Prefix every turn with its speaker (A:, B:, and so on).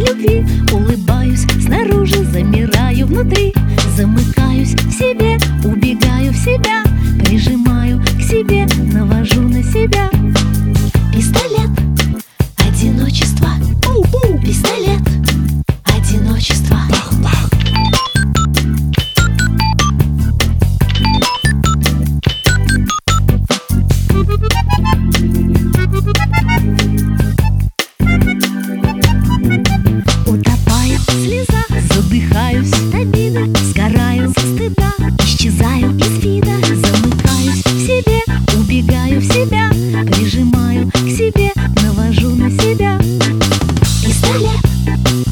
A: любви. Улыбаюсь снаружи, замираю внутри. Замыкаюсь в себе, убегаю в себя. Прижимаю к себе, навожу на себя. Пистолет одиночества. Пистолет одиночества. Утопаю в слезах, задыхаюсь от обиды. Сгораю со стыда, исчезаю из вида. Замыкаюсь в себе, убегаю в себя. Прижимаю к себе, навожу на себя. Пистолет